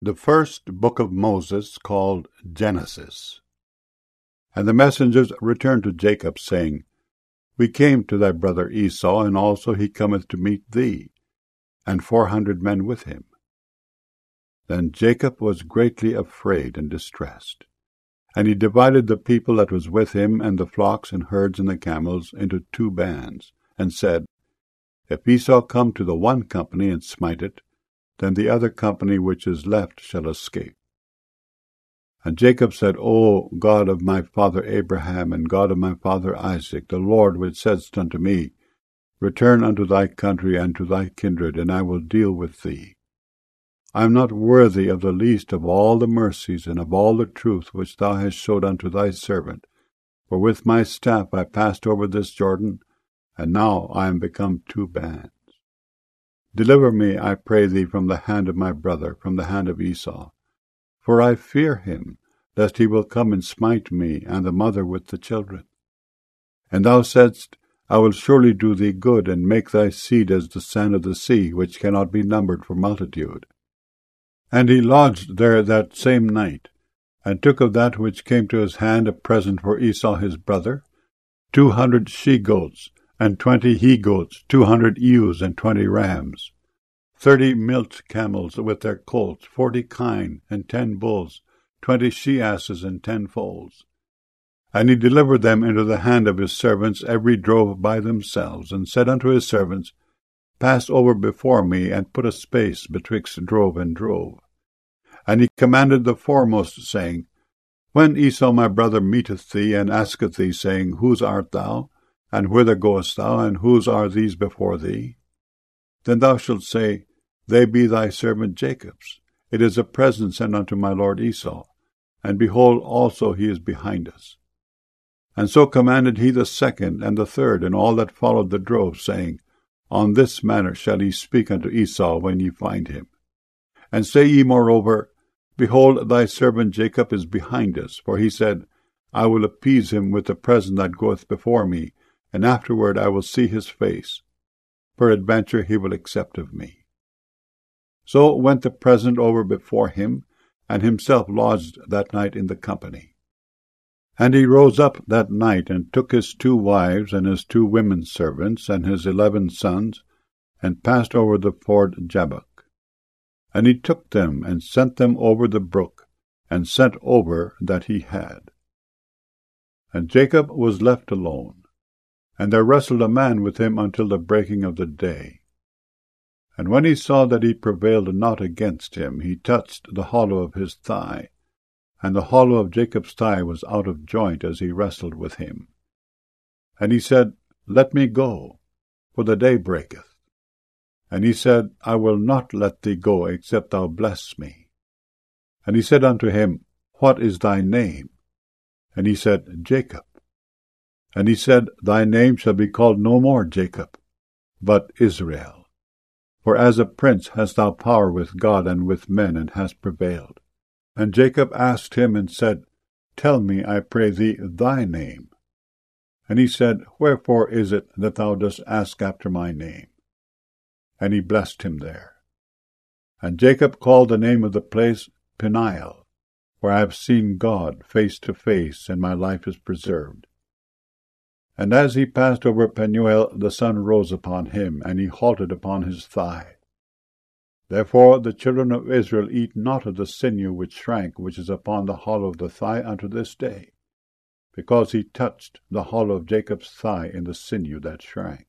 The first book of Moses, called Genesis. And the messengers returned to Jacob, saying, We came to thy brother Esau, and also he cometh to meet thee, and 400 men with him. Then Jacob was greatly afraid and distressed. And he divided the people that was with him, and the flocks and herds and the camels, into 2 bands, and said, If Esau come to the one company and smite it, then the other company which is left shall escape. And Jacob said, O God of my father Abraham, and God of my father Isaac, the Lord which saidst unto me, Return unto thy country and to thy kindred, and I will deal with thee. I am not worthy of the least of all the mercies and of all the truth which thou hast showed unto thy servant. For with my staff I passed over this Jordan, and now I am become 2 bands. Deliver me, I pray thee, from the hand of my brother, from the hand of Esau. For I fear him, lest he will come and smite me, and the mother with the children. And thou saidst, I will surely do thee good, and make thy seed as the sand of the sea, which cannot be numbered for multitude. And he lodged there that same night, and took of that which came to his hand a present for Esau his brother, 200 she-goats, and 20 he-goats, 200 ewes, and 20 rams, 30 milch camels with their colts, 40 kine, and 10 bulls, 20 she-asses, and 10 foals. And he delivered them into the hand of his servants, every drove by themselves, and said unto his servants, Pass over before me, and put a space betwixt drove and drove. And he commanded the foremost, saying, When Esau my brother meeteth thee, and asketh thee, saying, Whose art thou? And whither goest thou? And whose are these before thee? Then thou shalt say, They be thy servant Jacob's. It is a present sent unto my lord Esau. And behold, also he is behind us. And so commanded he the second and the third, and all that followed the drove, saying, On this manner shall ye speak unto Esau when ye find him. And say ye moreover, Behold, thy servant Jacob is behind us. For he said, I will appease him with the present that goeth before me, and afterward I will see his face. Peradventure he will accept of me. So went the present over before him, and himself lodged that night in the company. And he rose up that night, and took his 2 wives, and his 2 women servants, and his 11 sons, and passed over the ford Jabbok. And he took them, and sent them over the brook, and sent over that he had. And Jacob was left alone, and there wrestled a man with him until the breaking of the day. And when he saw that he prevailed not against him, he touched the hollow of his thigh, and the hollow of Jacob's thigh was out of joint as he wrestled with him. And he said, Let me go, for the day breaketh. And he said, I will not let thee go, except thou bless me. And he said unto him, What is thy name? And he said, Jacob. And he said, Thy name shall be called no more Jacob, but Israel. For as a prince hast thou power with God and with men, and hast prevailed. And Jacob asked him, and said, Tell me, I pray thee, thy name. And he said, Wherefore is it that thou dost ask after my name? And he blessed him there. And Jacob called the name of the place Peniel, for I have seen God face to face, and my life is preserved. And as he passed over Penuel, the sun rose upon him, and he halted upon his thigh. Therefore the children of Israel eat not of the sinew which shrank, which is upon the hollow of the thigh unto this day, because he touched the hollow of Jacob's thigh in the sinew that shrank.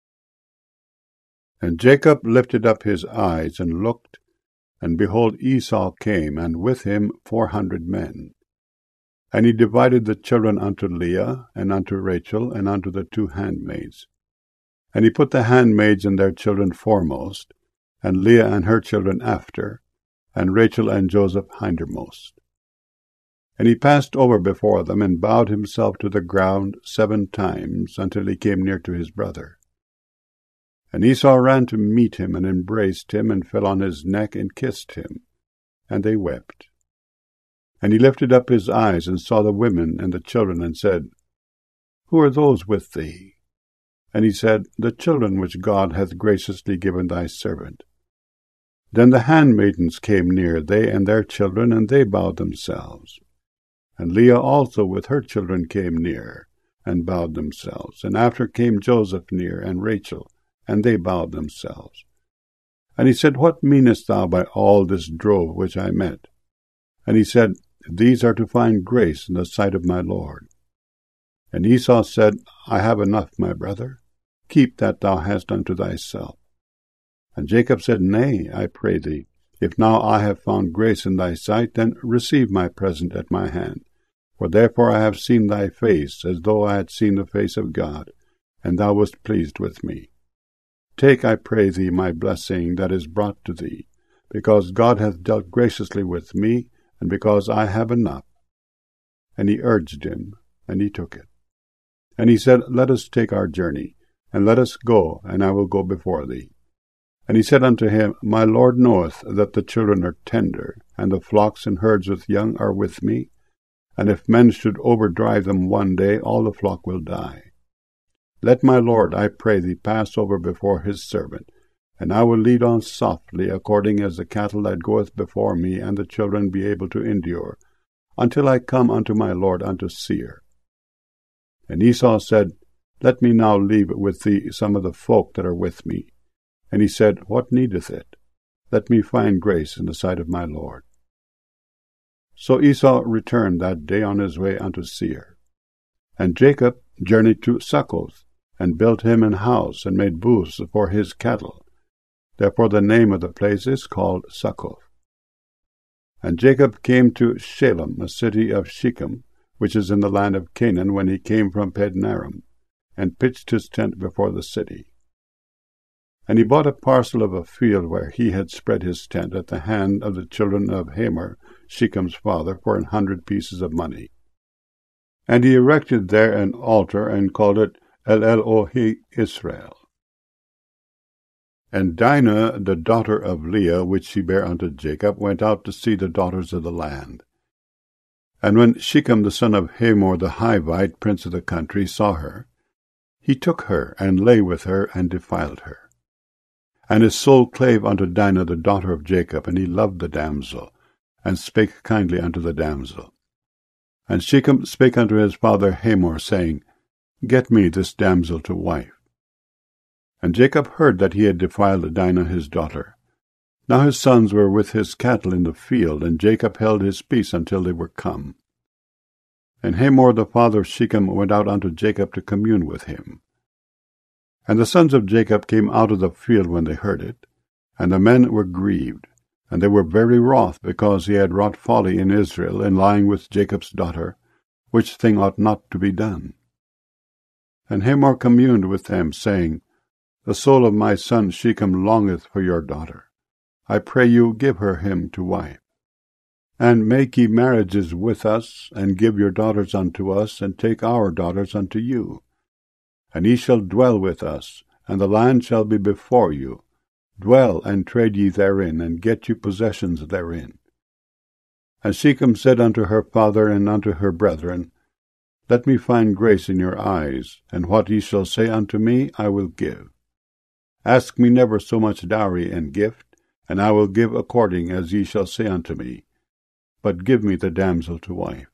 And Jacob lifted up his eyes, and looked, and behold, Esau came, and with him 400 men. And he divided the children unto Leah, and unto Rachel, and unto the 2 handmaids. And he put the handmaids and their children foremost, and Leah and her children after, and Rachel and Joseph hindermost. And he passed over before them, and bowed himself to the ground 7 times, until he came near to his brother. And Esau ran to meet him, and embraced him, and fell on his neck, and kissed him. And they wept. And he lifted up his eyes, and saw the women and the children, and said, Who are those with thee? And he said, The children which God hath graciously given thy servant. Then the handmaidens came near, they and their children, and they bowed themselves. And Leah also with her children came near, and bowed themselves. And after came Joseph near, and Rachel, and they bowed themselves. And he said, What meanest thou by all this drove which I met? And he said, These are to find grace in the sight of my Lord. And Esau said, I have enough, my brother. Keep that thou hast unto thyself. And Jacob said, Nay, I pray thee, if now I have found grace in thy sight, then receive my present at my hand. For therefore I have seen thy face, as though I had seen the face of God, and thou wast pleased with me. Take, I pray thee, my blessing that is brought to thee, because God hath dealt graciously with me, and because I have enough. And he urged him, and he took it. And he said, Let us take our journey, and let us go, and I will go before thee. And he said unto him, My Lord knoweth that the children are tender, and the flocks and herds with young are with me, and if men should overdrive them one day, all the flock will die. Let my Lord, I pray thee, pass over before his servant, and I will lead on softly, according as the cattle that goeth before me, and the children be able to endure, until I come unto my Lord unto Seir. And Esau said, Let me now leave with thee some of the folk that are with me. And he said, What needeth it? Let me find grace in the sight of my Lord. So Esau returned that day on his way unto Seir. And Jacob journeyed to Succoth, and built him an house, and made booths for his cattle. Therefore the name of the place is called Succoth. And Jacob came to Shalem, a city of Shechem, which is in the land of Canaan, when he came from Padanaram, and pitched his tent before the city. And he bought a parcel of a field where he had spread his tent at the hand of the children of Hamor, Shechem's father, for 100 pieces of money. And he erected there an altar, and called it El-Elohe Israel. And Dinah, the daughter of Leah, which she bare unto Jacob, went out to see the daughters of the land. And when Shechem the son of Hamor the Hivite, prince of the country, saw her, he took her, and lay with her, and defiled her. And his soul clave unto Dinah the daughter of Jacob, and he loved the damsel, and spake kindly unto the damsel. And Shechem spake unto his father Hamor, saying, Get me this damsel to wife. And Jacob heard that he had defiled Dinah his daughter. Now his sons were with his cattle in the field, and Jacob held his peace until they were come. And Hamor the father of Shechem went out unto Jacob to commune with him. And the sons of Jacob came out of the field when they heard it, and the men were grieved, and they were very wroth, because he had wrought folly in Israel, in lying with Jacob's daughter, which thing ought not to be done. And Hamor communed with them, saying, The soul of my son Shechem longeth for your daughter. I pray you give her him to wife. And make ye marriages with us, and give your daughters unto us, and take our daughters unto you. And ye shall dwell with us, and the land shall be before you. Dwell and trade ye therein, and get you possessions therein. And Shechem said unto her father and unto her brethren, Let me find grace in your eyes, and what ye shall say unto me I will give. Ask me never so much dowry and gift, and I will give according as ye shall say unto me. But give me the damsel to wife.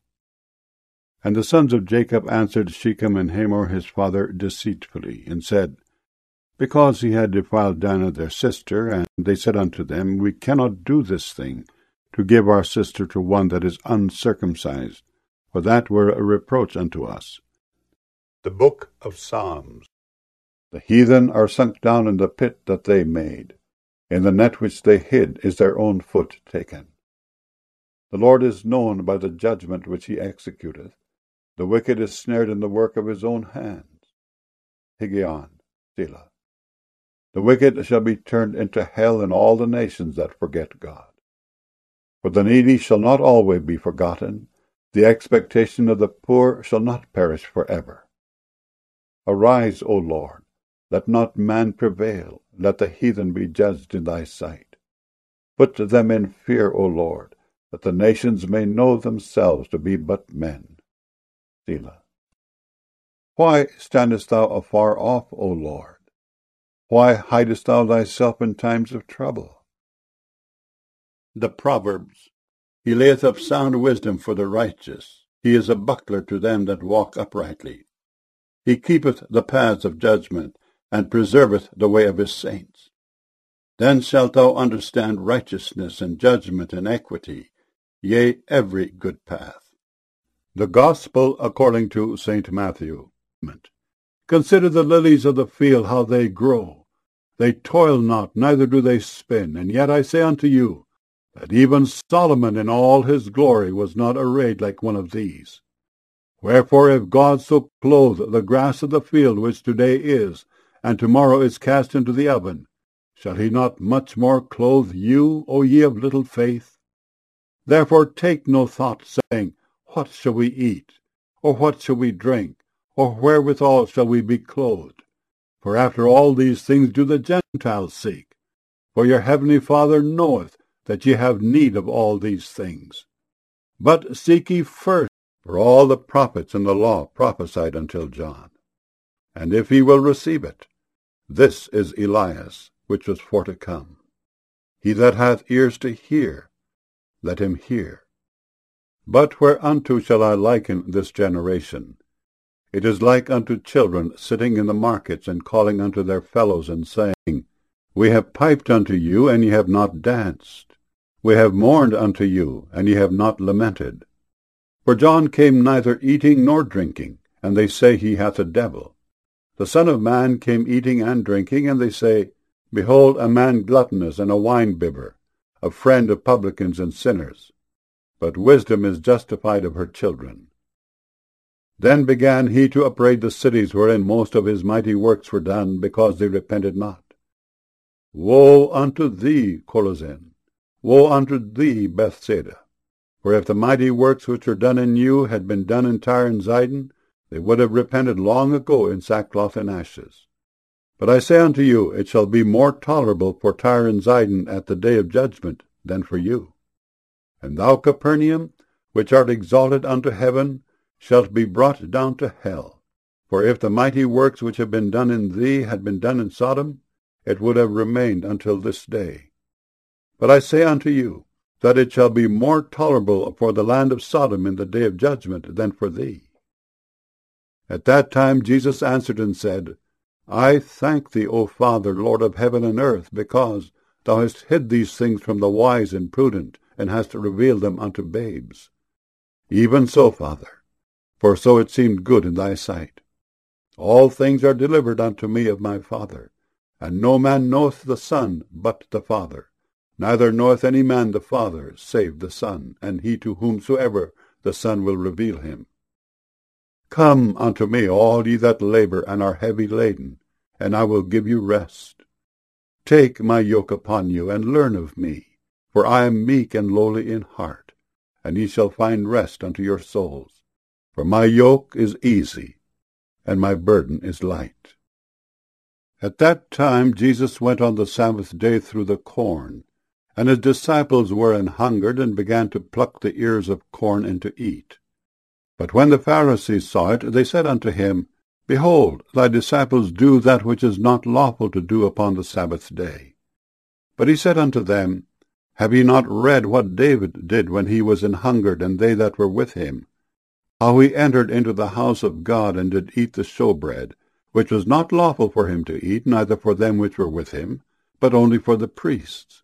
And the sons of Jacob answered Shechem and Hamor his father deceitfully, and said, Because he had defiled Dinah their sister, and they said unto them, We cannot do this thing, to give our sister to one that is uncircumcised, for that were a reproach unto us. The Book of Psalms. The heathen are sunk down in the pit that they made. In the net which they hid is their own foot taken. The Lord is known by the judgment which he executeth. The wicked is snared in the work of his own hands. Higgaion, Selah. The wicked shall be turned into hell in all the nations that forget God. For the needy shall not always be forgotten. The expectation of the poor shall not perish forever. Arise, O Lord. Let not man prevail. Let the heathen be judged in thy sight. Put them in fear, O Lord, that the nations may know themselves to be but men. Selah. Why standest thou afar off, O Lord? Why hidest thou thyself in times of trouble? The Proverbs. He layeth up sound wisdom for the righteous. He is a buckler to them that walk uprightly. He keepeth the paths of judgment, and preserveth the way of his saints. Then shalt thou understand righteousness and judgment and equity, yea, every good path. The Gospel according to St. Matthew. Consider the lilies of the field, how they grow. They toil not, neither do they spin. And yet I say unto you, that even Solomon in all his glory was not arrayed like one of these. Wherefore if God so clothe the grass of the field, which today is, and tomorrow is cast into the oven, shall he not much more clothe you, O ye of little faith? Therefore take no thought, saying, What shall we eat? Or what shall we drink? Or wherewithal shall we be clothed? For after all these things do the Gentiles seek. For your heavenly Father knoweth that ye have need of all these things. But seek ye first, for all the prophets and the law prophesied until John. And if ye will receive it, this is Elias, which was for to come. He that hath ears to hear, let him hear. But whereunto shall I liken this generation? It is like unto children sitting in the markets, and calling unto their fellows, and saying, We have piped unto you, and ye have not danced. We have mourned unto you, and ye have not lamented. For John came neither eating nor drinking, and they say he hath a devil. The Son of Man came eating and drinking, and they say, Behold, a man gluttonous and a wine-bibber, a friend of publicans and sinners. But wisdom is justified of her children. Then began he to upbraid the cities wherein most of his mighty works were done, because they repented not. Woe unto thee, Chorazin! Woe unto thee, Bethsaida! For if the mighty works which are done in you had been done in Tyre and Zidon, they would have repented long ago in sackcloth and ashes. But I say unto you, it shall be more tolerable for Tyre and Zidon at the day of judgment than for you. And thou, Capernaum, which art exalted unto heaven, shalt be brought down to hell. For if the mighty works which have been done in thee had been done in Sodom, it would have remained until this day. But I say unto you, that it shall be more tolerable for the land of Sodom in the day of judgment than for thee. At that time Jesus answered and said, I thank thee, O Father, Lord of heaven and earth, because thou hast hid these things from the wise and prudent, and hast revealed them unto babes. Even so, Father, for so it seemed good in thy sight. All things are delivered unto me of my Father, and no man knoweth the Son but the Father, neither knoweth any man the Father save the Son, and he to whomsoever the Son will reveal him. Come unto me, all ye that labor and are heavy laden, and I will give you rest. Take my yoke upon you, and learn of me, for I am meek and lowly in heart, and ye shall find rest unto your souls. For my yoke is easy, and my burden is light. At that time Jesus went on the Sabbath day through the corn, and his disciples were an hungered, and began to pluck the ears of corn and to eat. But when the Pharisees saw it, they said unto him, Behold, thy disciples do that which is not lawful to do upon the Sabbath day. But he said unto them, Have ye not read what David did when he was an hungered, and they that were with him? How he entered into the house of God, and did eat the showbread, which was not lawful for him to eat, neither for them which were with him, but only for the priests.